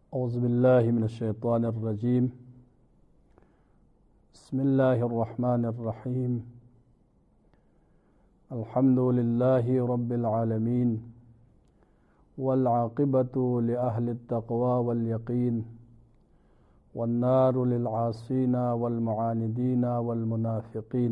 اعوذ باللہ من الشیطان الرجیم بسم اللہ الرحمن الرحیم الحمد للہ رب العالمین والعاقبۃ لأہل التقوی والیقین والنار للعاصین والمعاندین والمنافقین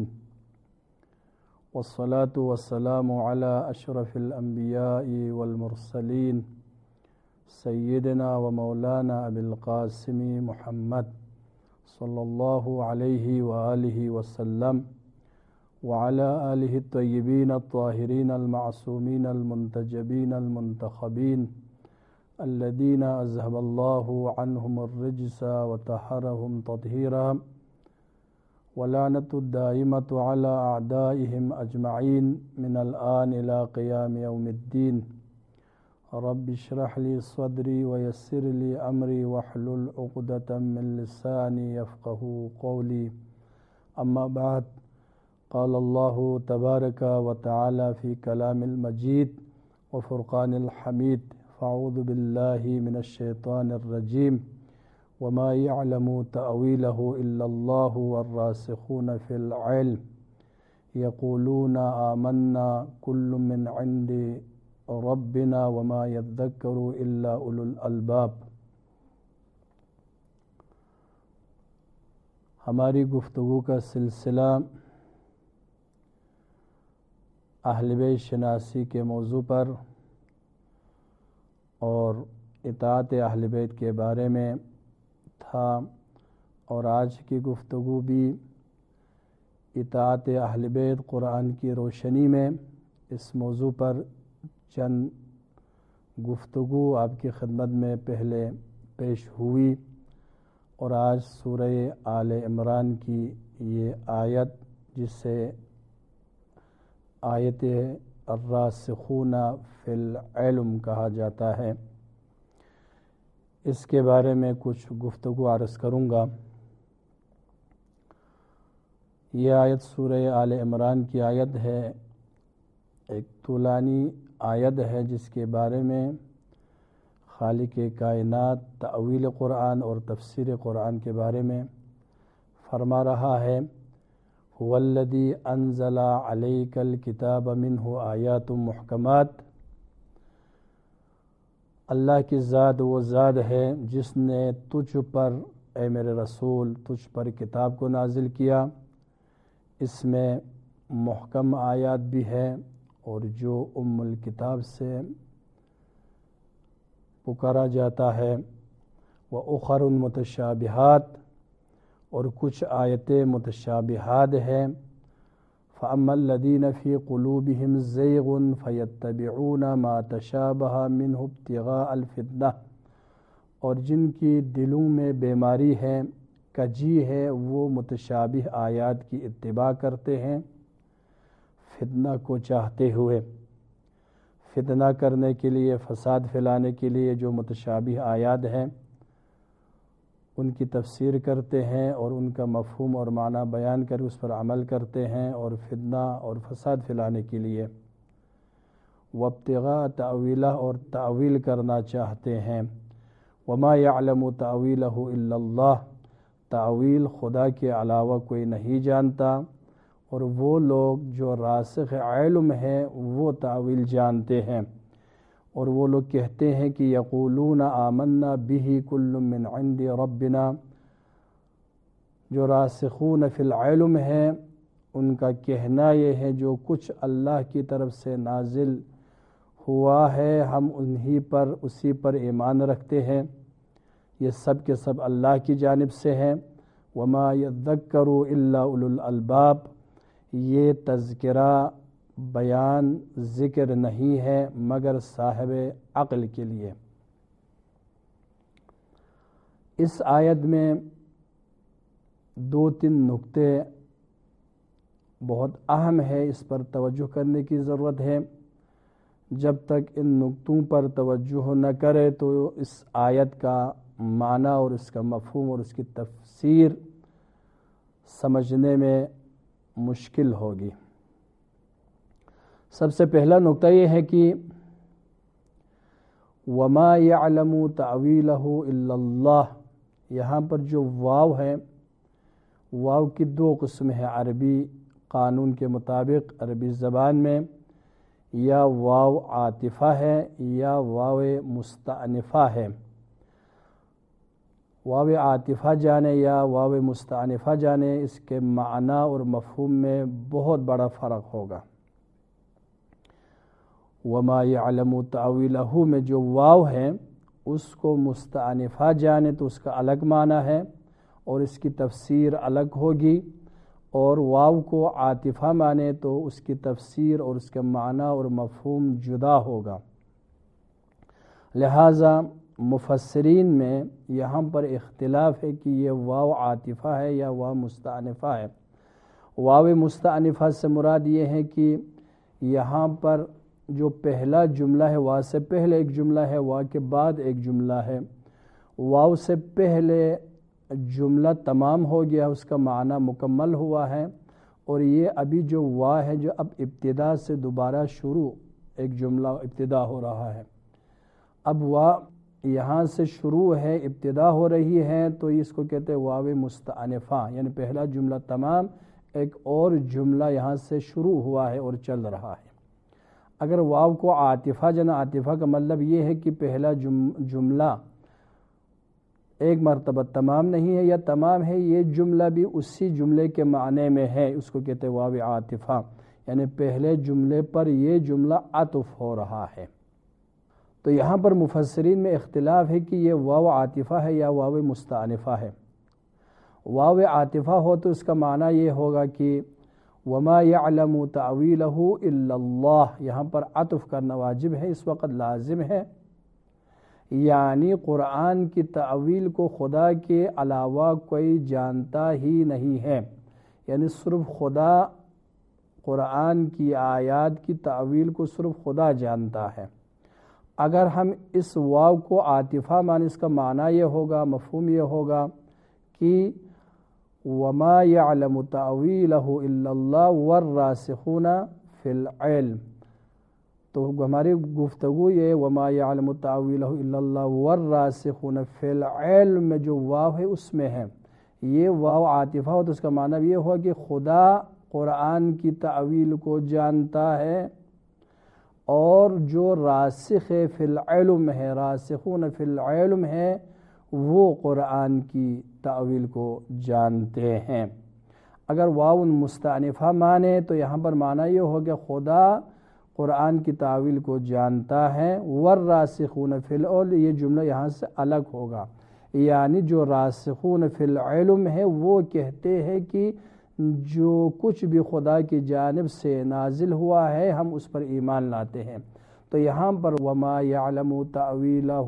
والصلاة والسلام علی اشرف الانبیاء والمرسلین سیدنا و مولانا ابی القاسم محمد صلی اللہ علیہ وآلہ وسلم وعلی آلہ الطیبین الطاہرین المعصومین المنتجبین المنتخبین الذین اذہب اللہ عنہم الرجس وطہرہم تطہیرا ولعنۃ الدائمۃ علی اعدائہم اجمعین من الآن الی قیام یوم الدین رب اشرح لی صدری ویسر لی امری واحلل عقدۃ من لسانی یفقہوا قولی اما بعد قال اللہ تبارک و تعالی فی کلام المجید وفرقان الحمید فاعوذ باللہ من الشیطان الرجیم وما يعلم تأویلہ الا اللہ والراسخون فی العلم یقولون آمنا کل من عند ربنا وما يذکر الا اولو الالباب۔ ہماری گفتگو کا سلسلہ اہل بیت شناسی کے موضوع پر اور اطاعت اہل بیت کے بارے میں تھا، اور آج کی گفتگو بھی اطاعت اہل بیت قرآن کی روشنی میں اس موضوع پر چند گفتگو آپ کی خدمت میں پہلے پیش ہوئی، اور آج سورہ آل عمران کی یہ آیت جس سے آیت الراسخون فی العلم کہا جاتا ہے، اس کے بارے میں کچھ گفتگو عرض کروں گا۔ یہ آیت سورہ آل عمران کی آیت ہے، ایک طولانی آیت ہے جس کے بارے میں خالق کائنات تأویل قرآن اور تفسیر قرآن کے بارے میں فرما رہا ہے، هو الذی انزل علیک الکتاب منہ آیات محکمات۔ اللہ کی ذات وہ ذات ہے جس نے تجھ پر اے میرے رسول تجھ پر کتاب کو نازل کیا، اس میں محکم آیات بھی ہے، اور جو ام الکتاب سے پکارا جاتا ہے، وَأُخَرٌ متشابہات، اور کچھ آیتیں متشابہات ہیں، فَأَمَّا الَّذِينَ فِي قُلُوبِهِمْ زَيْغٌ فَيَتَّبِعُونَ مَا تَشَابَهَ مِنْهُ ابْتِغَاءَ الْفِتْنَةِ، اور جن کی دلوں میں بیماری ہے، کجی ہے، وہ متشابہ آیات کی اتباع کرتے ہیں فتنہ کو چاہتے ہوئے، فتنہ کرنے کے لیے، فساد پھیلانے کے لیے جو متشابہ آیات ہیں ان کی تفسیر کرتے ہیں اور ان کا مفہوم اور معنی بیان کر اس پر عمل کرتے ہیں، اور فتنہ اور فساد پھیلانے کے لیے وابتغاء تأویلہ، اور تعویل کرنا چاہتے ہیں، وما يعلم تأویلہ الا اللہ، تعویل خدا کے علاوہ کوئی نہیں جانتا، اور وہ لوگ جو راسخ علم ہیں وہ تعویل جانتے ہیں، اور وہ لوگ کہتے ہیں کہ یقولون آمنا بہ کل من عند ربنا، جو راسخون فی العلم ہیں ان کا کہنا یہ ہے جو کچھ اللہ کی طرف سے نازل ہوا ہے ہم اسی پر ایمان رکھتے ہیں، یہ سب کے سب اللہ کی جانب سے ہیں، وما یذکر الا اولو الالباب، یہ تذکرہ بیان ذکر نہیں ہے مگر صاحب عقل کے لیے۔ اس آیت میں دو تین نکتے بہت اہم ہے، اس پر توجہ کرنے کی ضرورت ہے۔ جب تک ان نکتوں پر توجہ نہ کرے تو اس آیت کا معنی اور اس کا مفہوم اور اس کی تفسیر سمجھنے میں مشکل ہوگی۔ سب سے پہلا نکتہ یہ ہے کہ وما یعلم تعویلہ الا اللہ، یہاں پر جو واو ہے، واو کی دو قسم ہے عربی قانون کے مطابق، عربی زبان میں یا واو عاطفہ ہے یا واو مستأنفہ ہے۔ واو عاطفہ جانے یا واو مستأنفہ جانے، اس کے معنی اور مفہوم میں بہت بڑا فرق ہوگا۔ وما یعلم تعویلہ میں جو واو ہے اس کو مستأنفہ جانے تو اس کا الگ معنی ہے اور اس کی تفسیر الگ ہوگی، اور واو کو عاطفہ مانے تو اس کی تفسیر اور اس کے معنی اور مفہوم جدا ہوگا۔ لہٰذا مفسرین میں یہاں پر اختلاف ہے کہ یہ واو عاطفہ ہے یا واو مستأنفہ ہے۔ واو مستأنفہ سے مراد یہ ہے کہ یہاں پر جو پہلا جملہ ہے واو سے پہلے ایک جملہ ہے، واو کے بعد ایک جملہ ہے، واو سے پہلے جملہ تمام ہو گیا، اس کا معنی مکمل ہوا ہے، اور یہ ابھی جو واو ہے جو اب ابتدا سے دوبارہ شروع ایک جملہ ابتدا ہو رہا ہے، اب واو یہاں سے شروع ہے، ابتدا ہو رہی ہے، تو اس کو کہتے ہیں واو مستأنفہ، یعنی پہلا جملہ تمام، ایک اور جملہ یہاں سے شروع ہوا ہے اور چل رہا ہے۔ اگر واو کو عاطفہ جانا، عاطفہ کا مطلب یہ ہے کہ پہلا جملہ ایک مرتبہ تمام نہیں ہے یا تمام ہے، یہ جملہ بھی اسی جملے کے معنی میں ہے، اس کو کہتے ہیں واو عاطفہ، یعنی پہلے جملے پر یہ جملہ عطف ہو رہا ہے۔ تو یہاں پر مفسرین میں اختلاف ہے کہ یہ واو عاطفہ ہے یا واو مستأنفہ ہے۔ واو عاطفہ ہو تو اس کا معنی یہ ہوگا کہ وما یعلم تعویلہ الا اللہ، یہاں پر عطف کرنا واجب ہے، اس وقت لازم ہے، یعنی قرآن کی تعویل کو خدا کے علاوہ کوئی جانتا ہی نہیں ہے، یعنی صرف خدا قرآن کی آیات کی تعویل کو صرف خدا جانتا ہے۔ اگر ہم اس واو کو عاطفہ مانے، اس کا معنی یہ ہوگا، مفہوم یہ ہوگا کہ وما یعلم تعویلہ الا اللہ والراسخون فی العلم، تو ہماری گفتگو یہ وما یعلم تعویلہ الا اللہ والراسخون فی العلم میں جو واو ہے اس میں ہے، یہ واو عاطفہ ہو تو اس کا معنی یہ ہوا کہ خدا قرآن کی تعویل کو جانتا ہے، اور جو راسخ فی العلم ہے، راسخون فی العلم ہے، وہ قرآن کی تعویل کو جانتے ہیں۔ اگر واو مستأنفہ مانے تو یہاں پر معنی یہ ہوگا خدا قرآن کی تعویل کو جانتا ہے، والراسخون فی العلم، یہ جملہ یہاں سے الگ ہوگا، یعنی جو راسخون فی العلم ہے وہ کہتے ہیں کہ جو کچھ بھی خدا کی جانب سے نازل ہوا ہے ہم اس پر ایمان لاتے ہیں۔ تو یہاں پر وما یعلم تعویلہ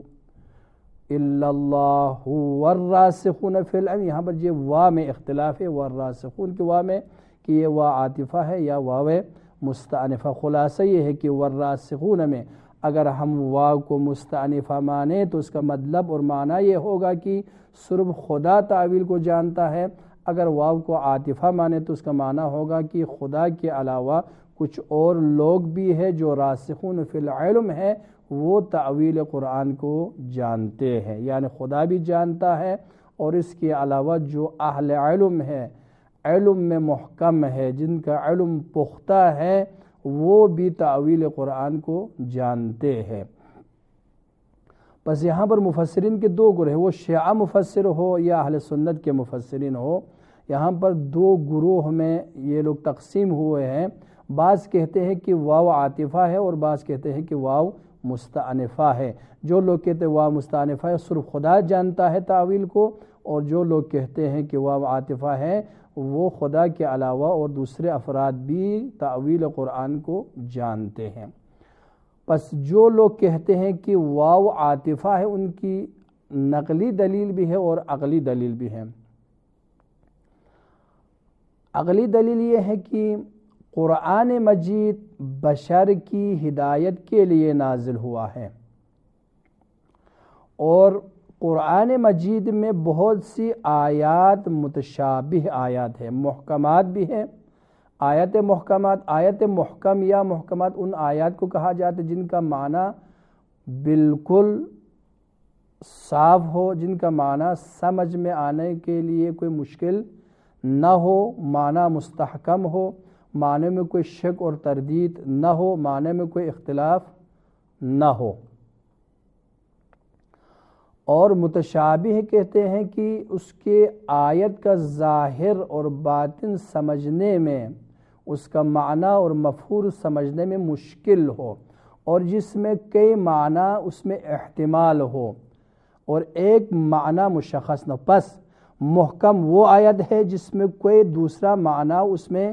الا اللہ والراسخون فی العلم، یہاں پر یہ واو میں اختلاف ہے، والراسخون کی واو میں کہ یہ واو عاطفہ ہے یا واو مستأنفہ۔ خلاصہ یہ ہے کہ والراسخون میں اگر ہم واو کو مستأنفہ مانے تو اس کا مطلب اور معنی یہ ہوگا کہ صرف خدا تعویل کو جانتا ہے، اگر واو کو عاطفہ مانے تو اس کا معنی ہوگا کہ خدا کے علاوہ کچھ اور لوگ بھی ہیں جو راسخون فی العلم ہے، وہ تعویل قرآن کو جانتے ہیں، یعنی خدا بھی جانتا ہے اور اس کے علاوہ جو اہل علم ہے، علم میں محکم ہے، جن کا علم پختہ ہے، وہ بھی تعویل قرآن کو جانتے ہیں۔ بس یہاں پر مفسرین کے دو گروہ ہیں، وہ شیعہ مفسر ہو یا اہل سنت کے مفسرین ہو، یہاں پر دو گروہ میں یہ لوگ تقسیم ہوئے ہیں۔ بعض کہتے ہیں کہ واو عاطفہ ہے اور بعض کہتے ہیں کہ واو مستأنفہ ہے۔ جو لوگ کہتے ہیں واو مستأنفہ ہے صرف خدا جانتا ہے تعویل کو، اور جو لوگ کہتے ہیں کہ واو عاطفہ ہے وہ خدا کے علاوہ اور دوسرے افراد بھی تعویل قرآن کو جانتے ہیں۔ پس جو لوگ کہتے ہیں کہ واو عاطفہ ہے ان کی نقلی دلیل بھی ہے اور عقلی دلیل بھی ہے۔ عقلی دلیل یہ ہے کہ قرآن مجید بشر کی ہدایت کے لیے نازل ہوا ہے، اور قرآن مجید میں بہت سی آیات متشابہ آیات ہیں، محکمات بھی ہیں، آیت محکمات۔ آیت محکم یا محکمات ان آیات کو کہا جاتا ہے جن کا معنی بالکل صاف ہو، جن کا معنی سمجھ میں آنے کے لیے کوئی مشکل نہ ہو، معنی مستحکم ہو، معنی میں کوئی شک اور تردید نہ ہو، معنی میں کوئی اختلاف نہ ہو۔ اور متشابہ کہتے ہیں کہ اس کے آیت کا ظاہر اور باطن سمجھنے میں، اس کا معنی اور مفہوم سمجھنے میں مشکل ہو، اور جس میں کئی معنی اس میں احتمال ہو اور ایک معنی مشخص نہ۔ پس محکم وہ آیت ہے جس میں کوئی دوسرا معنی اس میں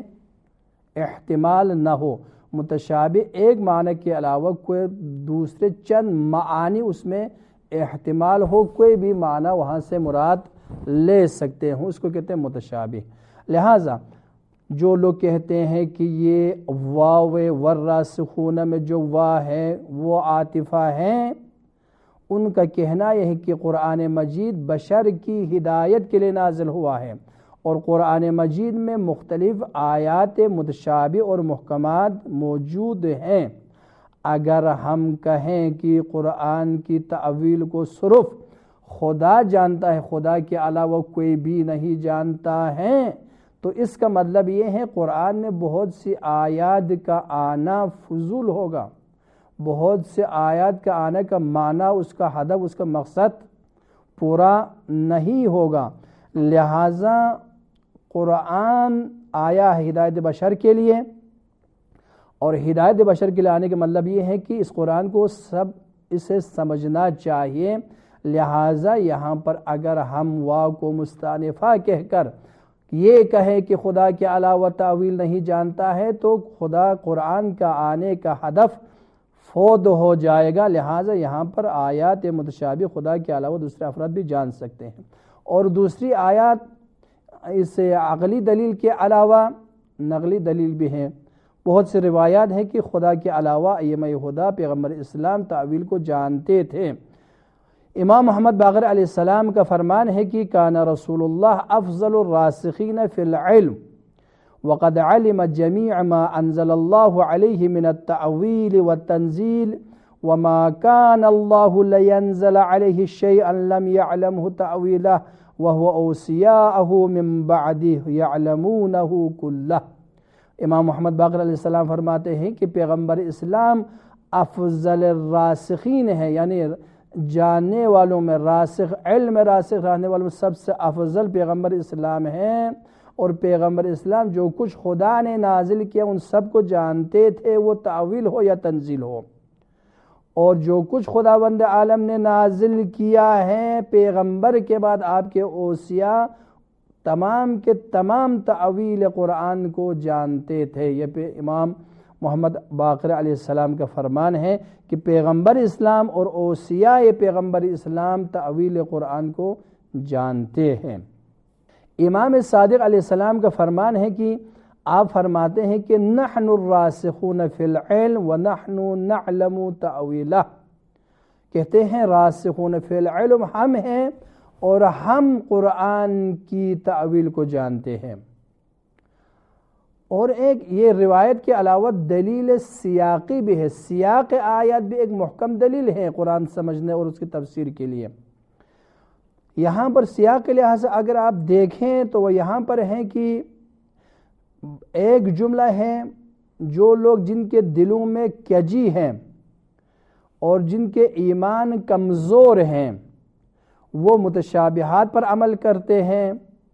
احتمال نہ ہو، متشابہ ایک معنی کے علاوہ کوئی دوسرے چند معانی اس میں احتمال ہو، کوئی بھی معنی وہاں سے مراد لے سکتے ہوں، اس کو کہتے ہیں متشابہ۔ لہٰذا جو لوگ کہتے ہیں کہ یہ واو والراسخون میں جو وا ہے وہ عاطفہ ہیں، ان کا کہنا یہ ہے کہ قرآن مجید بشر کی ہدایت کے لیے نازل ہوا ہے، اور قرآن مجید میں مختلف آیات متشابہ اور محکمات موجود ہیں۔ اگر ہم کہیں کہ قرآن کی تأویل کو صرف خدا جانتا ہے، خدا کے علاوہ کوئی بھی نہیں جانتا ہے، تو اس کا مطلب یہ ہے قرآن میں بہت سی آیات کا آنا فضول ہوگا، بہت سے آیات کا آنے کا معنی، اس کا ہدف، اس کا مقصد پورا نہیں ہوگا۔ لہٰذا قرآن آیا ہے ہدایت بشر کے لیے، اور ہدایت بشر کے لیے آنے کا مطلب یہ ہے کہ اس قرآن کو اسے سمجھنا چاہیے۔ لہٰذا یہاں پر اگر ہم واو کو مستانفہ کہہ کر یہ کہیں کہ خدا کے علاوہ تاویل نہیں جانتا ہے، تو خدا قرآن کا آنے کا ہدف فوت ہو جائے گا۔ لہٰذا یہاں پر آیات متشابہ خدا کے علاوہ دوسرے افراد بھی جان سکتے ہیں، اور دوسری آیات اس عقلی دلیل کے علاوہ نقلی دلیل بھی ہیں۔ بہت سے روایات ہیں کہ خدا کے علاوہ ائمہ ہدی پیغمبر اسلام تاویل کو جانتے تھے۔ امام محمد باقر علیہ السلام کا فرمان ہے کہ کان رسول اللہ افضل الراسخین فی العلم وقد علم جميع ما انزل الله عليه من التأويل والتنزيل وما كان الله لينزل عليه شيئا لم يعلمه تأويله وهو أوصياءه من بعده يعلمونه كله۔ امام محمد باقر علیہ السلام فرماتے ہیں کہ پیغمبر اسلام افضل الراسخین ہے، یعنی جاننے والوں میں راسخ، علم راسخ رہنے والوں میں سب سے افضل پیغمبر اسلام ہیں، اور پیغمبر اسلام جو کچھ خدا نے نازل کیا ان سب کو جانتے تھے، وہ تأویل ہو یا تنزیل ہو، اور جو کچھ خداوند عالم نے نازل کیا ہے پیغمبر کے بعد آپ کے اوصیاء تمام کے تمام تأویل قرآن کو جانتے تھے۔ یہ امام محمد باقر علیہ السلام کا فرمان ہے کہ پیغمبر اسلام اور اوصیاء پیغمبر اسلام تأویل قرآن کو جانتے ہیں۔ امام صادق علیہ السلام کا فرمان ہے کہ آپ فرماتے ہیں کہ نحن الراسخون فی العلم ونحن نعلم تأویلہ، کہتے ہیں راسخون فی العلم ہم ہیں اور ہم قرآن کی تأویل کو جانتے ہیں۔ اور ایک یہ روایت کے علاوہ دلیل سیاقی بھی ہے، سیاق آیات بھی ایک محکم دلیل ہے قرآن سمجھنے اور اس کی تفسیر کے لیے۔ یہاں پر سیاق کے لحاظ سے اگر آپ دیکھیں تو وہ یہاں پر ہیں کہ ایک جملہ ہے، جو لوگ جن کے دلوں میں کجی ہیں اور جن کے ایمان کمزور ہیں وہ متشابہات پر عمل کرتے ہیں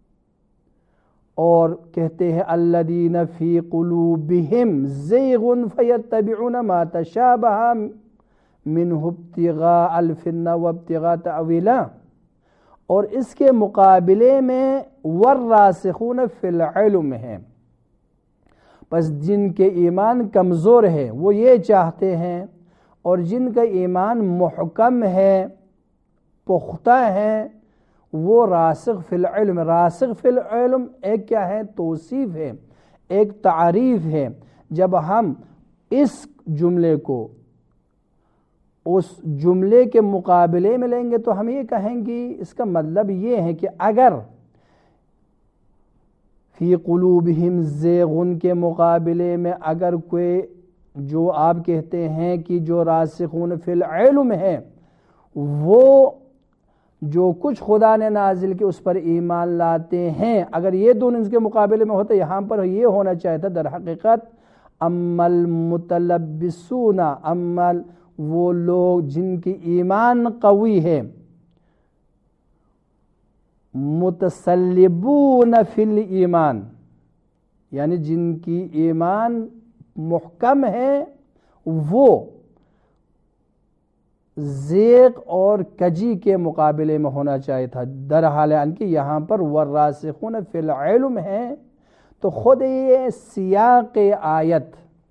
اور کہتے ہیں الذین فی قلوبہم زیغ فیتبعون ما تشابہ منہ ابتغاء الفتنہ وابتغاء تأویلہ، اور اس کے مقابلے میں والراسخون فی العلم ہے۔ پس جن کے ایمان کمزور ہے وہ یہ چاہتے ہیں، اور جن کا ایمان محکم ہے، پختہ ہے، وہ راسخ فی العلم۔ راسخ فی العلم ایک کیا ہے؟ توصیف ہے، ایک تعریف ہے۔ جب ہم اس جملے کو اس جملے کے مقابلے میں لیں گے تو ہم یہ کہیں گے اس کا مطلب یہ ہے کہ اگر فی قلوبہم زیغن کے مقابلے میں اگر کوئی جو آپ کہتے ہیں کہ جو راسخون فی العلم ہے وہ جو کچھ خدا نے نازل کے اس پر ایمان لاتے ہیں، اگر یہ دونوں اس کے مقابلے میں ہوتے، یہاں پر یہ ہونا چاہیے تھا در حقیقت اما المتلبسون، اما وہ لوگ جن کی ایمان قوی ہے، متسلبون فی الایمان، یعنی جن کی ایمان محکم ہے، وہ زیغ اور کجی کے مقابلے میں ہونا چاہیے تھا، در حالان کہ یہاں پر والراسخون فی العلم ہے، تو خود یہ سیاق آیت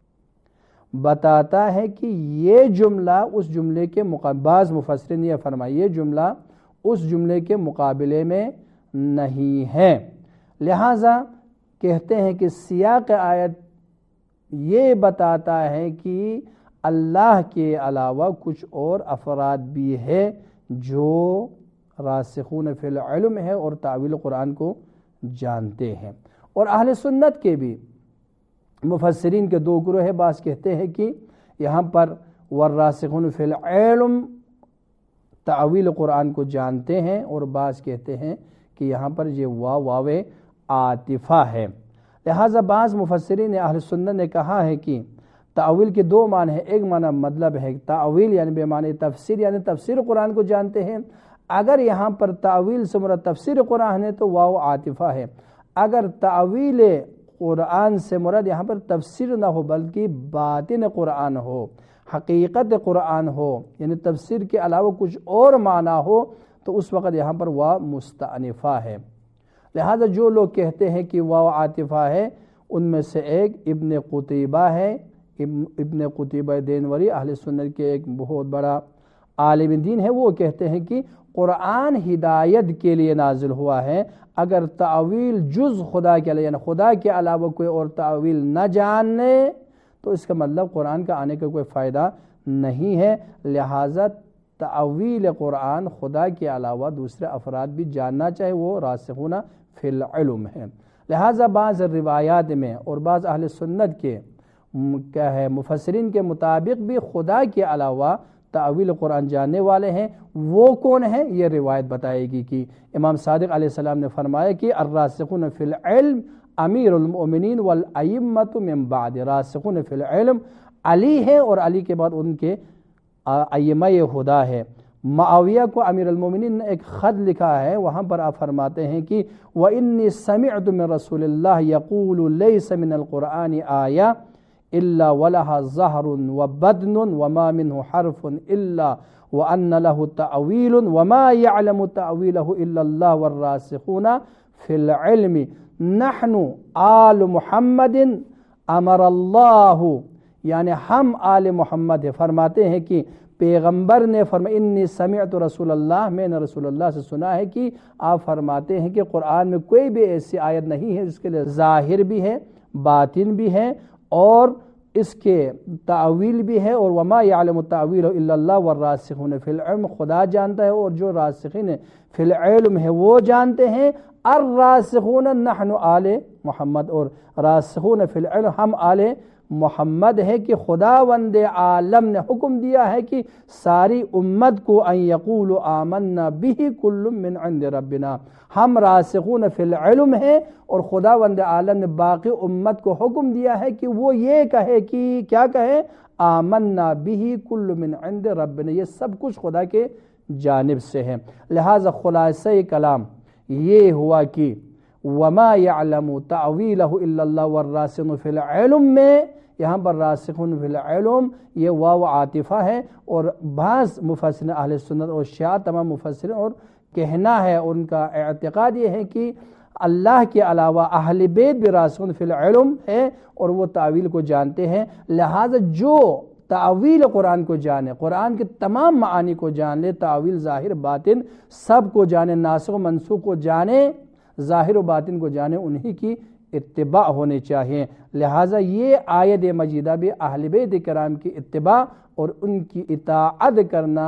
بتاتا ہے کہ یہ جملہ اس جملے کے بعض مفسرین یہ فرمایا یہ جملہ اس جملے کے مقابلے میں نہیں ہے، لہذا کہتے ہیں کہ سیاق آیت یہ بتاتا ہے کہ اللہ کے علاوہ کچھ اور افراد بھی ہے جو راسخون فی العلم ہے اور تعویل قرآن کو جانتے ہیں۔ اور اہل سنت کے بھی مفسرین کے دو گروہ ہیں، بعض کہتے ہیں کہ یہاں پر والراسخون فی العلم تعویل قرآن کو جانتے ہیں، اور بعض کہتے ہیں کہ یہاں پر یہ واو عاطفہ ہے، لہٰذا بعض مفسرین اہل سنت نے کہا ہے کہ تعویل کے دو معنی ہیں، ایک معنی مطلب ہے تعویل یعنی بے معنی تفسیر، یعنی تفسیر قرآن کو جانتے ہیں، اگر یہاں پر تعویل سے مراد تفسیر قرآن ہے تو واو عاطفہ ہے، اگر تعویل قرآن سے مراد یہاں پر تفسیر نہ ہو بلکہ باطن قرآن ہو، حقیقت قرآن ہو، یعنی تفسیر کے علاوہ کچھ اور معنی ہو، تو اس وقت یہاں پر واو مستأنفہ ہے، لہذا جو لوگ کہتے ہیں کہ واو عاطفہ ہے ان میں سے ایک ابن قتیبہ ہے، ابن قتیبہ دینوری اہل سنت کے ایک بہت بڑا عالم دین ہے، وہ کہتے ہیں کہ قرآن ہدایت کے لیے نازل ہوا ہے، اگر تعویل جز خدا کے علاوہ یعنی خدا کے علاوہ کوئی اور تعویل نہ جاننے تو اس کا مطلب قرآن کا آنے کا کوئی فائدہ نہیں ہے، لہٰذا تعویل قرآن خدا کے علاوہ دوسرے افراد بھی جاننا چاہے، وہ راسخون فی العلم ہے، لہٰذا بعض روایات میں اور بعض اہل سنت کے کیا ہے مفسرین کے مطابق بھی خدا کے علاوہ تعویل قرآن جاننے والے ہیں، وہ کون ہیں یہ روایت بتائے گی کہ امام صادق علیہ السلام نے فرمایا کہ الراسخون فی العلم امیر المؤمنین والائمۃ من بعد، راسخون فی العلم علی ہے اور علی کے بعد ان کے ائمہ ہدا ہے۔ معاویہ کو امیر المومنین نے ایک خط لکھا ہے، وہاں پر آپ فرماتے ہیں کہ وَإِنِّي سَمِعْتُ مِن رَسُولِ اللَّهِ يَقُولُ لَيْسَ مِنَ الْقُرْآنِ آيَةٌ إِلَّا وَلَهَا ظَهْرٌ وَبَدْنٌ وَمَا مِنْهُ حَرْفٌ إِلَّا وَأَنَّ لَهُ تَأْوِيلٌ وَمَا يَعْلَمُ تَأْوِيلَهُ إِلَّا اللَّهُ وَالرَّاسِخُونَ فِي الْعِلْمِ نَحْنُ آلُ مُحَمَّدٍ أَمَرَ اللَّهُ، یعنی ہم آل محمد ہیں، فرماتے ہیں کہ پیغمبر نے فرمایا انی سمعت رسول اللہ، میں نے رسول اللہ سے سنا ہے کہ آپ فرماتے ہیں کہ قرآن میں کوئی بھی ایسی آیت نہیں ہے جس کے لئے ظاہر بھی ہے، باطن بھی ہے اور اس کے تعویل بھی ہے، اور وما یعلم التعویل الا اللہ والراسخون فی العلم، خدا جانتا ہے اور جو راسخین فی العلم ہے وہ جانتے ہیں، الراسخون نحن آل محمد، اور راسخون فی العلم ہم آل محمد ہے کہ خداوند عالم نے حکم دیا ہے کہ ساری امت کو ان یقولوا آمنا بہ کل من عند ربنا، ہم راسخون فی العلم ہیں اور خداوند عالم نے باقی امت کو حکم دیا ہے کہ وہ یہ کہے کہ کیا کہے، آمنا بہ کل من عند ربنا، یہ سب کچھ خدا کے جانب سے ہے، لہذا خلاصہ کلام یہ ہوا کہ وما یعلم تعویلہ الا اللہ والراسخون فی العلم میں یہاں پر راسخون فی العلم یہ واو عاطفہ ہے، اور بعض مفسرین اہل سنت اور شیعہ تمام مفسرین اور کہنا ہے ان کا اعتقاد یہ ہے کہ اللہ کے علاوہ اہل بیت بھی راسخون فی العلم ہے اور وہ تعویل کو جانتے ہیں، لہذا جو تعویل قرآن کو جانے، قرآن کے تمام معانی کو جان لے، تعویل ظاہر باطن سب کو جانے، ناسخ و منسوخ کو جانے، ظاہر و باطن کو جانے، انہی کی اتباع ہونی چاہیے، لہٰذا یہ آیت مجیدہ بھی اہل بیت کرام کی اتباع اور ان کی اطاعت کرنا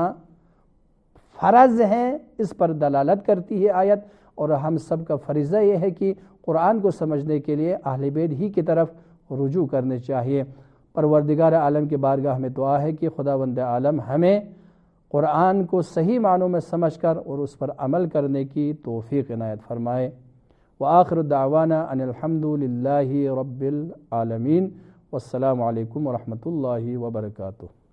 فرض ہے، اس پر دلالت کرتی ہے آیت، اور ہم سب کا فریضہ یہ ہے کہ قرآن کو سمجھنے کے لیے اہل بیت ہی کی طرف رجوع کرنے چاہیے۔ پروردگار عالم کی بارگاہ میں دعا ہے کہ خداوند عالم ہمیں قرآن کو صحیح معنوں میں سمجھ کر اور اس پر عمل کرنے کی توفیق عنایت فرمائے۔ وآخر دعوانا ان الحمد للہ رب العالمین، والسلام علیکم ورحمۃ اللہ وبرکاتہ۔